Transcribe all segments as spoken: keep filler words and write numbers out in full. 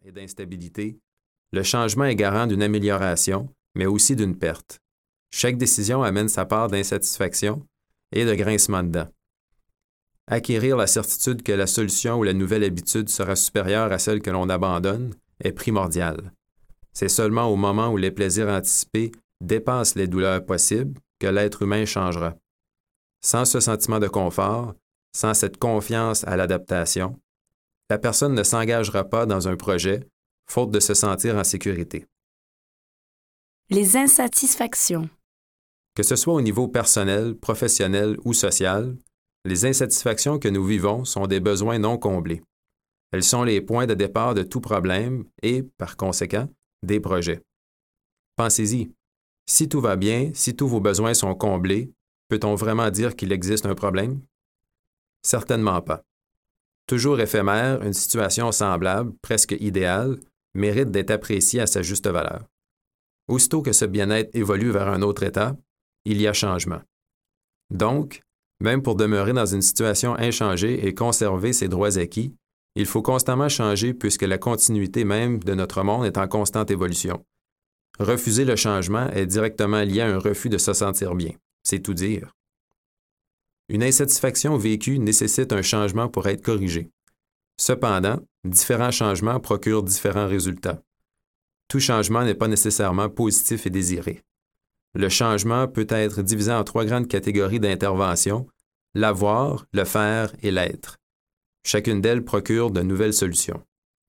et d'instabilité, le changement est garant d'une amélioration, mais aussi d'une perte. Chaque décision amène sa part d'insatisfaction et de grincement de dents. Acquérir la certitude que la solution ou la nouvelle habitude sera supérieure à celle que l'on abandonne est primordial. C'est seulement au moment où les plaisirs anticipés dépassent les douleurs possibles que l'être humain changera. Sans ce sentiment de confort, sans cette confiance à l'adaptation, la personne ne s'engagera pas dans un projet, faute de se sentir en sécurité. Les insatisfactions. Que ce soit au niveau personnel, professionnel ou social, les insatisfactions que nous vivons sont des besoins non comblés. Elles sont les points de départ de tout problème et, par conséquent, des projets. Pensez-y. Si tout va bien, si tous vos besoins sont comblés, peut-on vraiment dire qu'il existe un problème? Certainement pas. Toujours éphémère, une situation semblable, presque idéale, mérite d'être appréciée à sa juste valeur. Aussitôt que ce bien-être évolue vers un autre état, il y a changement. Donc, même pour demeurer dans une situation inchangée et conserver ses droits acquis, il faut constamment changer puisque la continuité même de notre monde est en constante évolution. Refuser le changement est directement lié à un refus de se sentir bien. C'est tout dire. Une insatisfaction vécue nécessite un changement pour être corrigé. Cependant, différents changements procurent différents résultats. Tout changement n'est pas nécessairement positif et désiré. Le changement peut être divisé en trois grandes catégories d'intervention: l'avoir, le faire et l'être. Chacune d'elles procure de nouvelles solutions.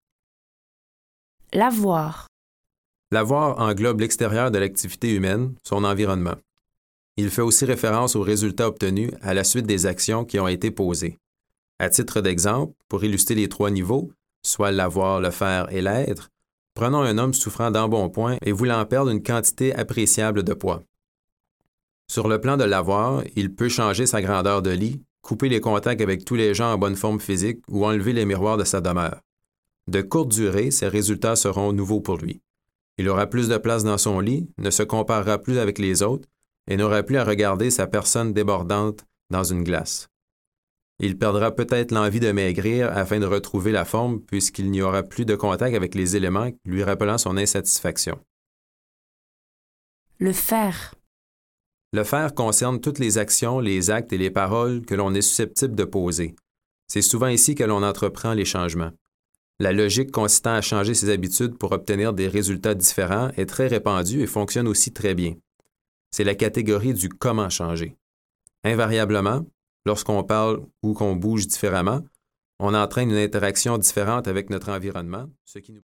L'avoir. L'avoir englobe l'extérieur de l'activité humaine, son environnement. Il fait aussi référence aux résultats obtenus à la suite des actions qui ont été posées. À titre d'exemple, pour illustrer les trois niveaux, soit l'avoir, le faire et l'être, prenons un homme souffrant d'embonpoint et voulant perdre une quantité appréciable de poids. Sur le plan de l'avoir, il peut changer sa grandeur de lit, couper les contacts avec tous les gens en bonne forme physique ou enlever les miroirs de sa demeure. De courte durée, ces résultats seront nouveaux pour lui. Il aura plus de place dans son lit, ne se comparera plus avec les autres et n'aura plus à regarder sa personne débordante dans une glace. Il perdra peut-être l'envie de maigrir afin de retrouver la forme puisqu'il n'y aura plus de contact avec les éléments lui rappelant son insatisfaction. Le faire. Le faire concerne toutes les actions, les actes et les paroles que l'on est susceptible de poser. C'est souvent ici que l'on entreprend les changements. La logique consistant à changer ses habitudes pour obtenir des résultats différents est très répandue et fonctionne aussi très bien. C'est la catégorie du comment changer. Invariablement, lorsqu'on parle ou qu'on bouge différemment, on entraîne une interaction différente avec notre environnement, ce qui nous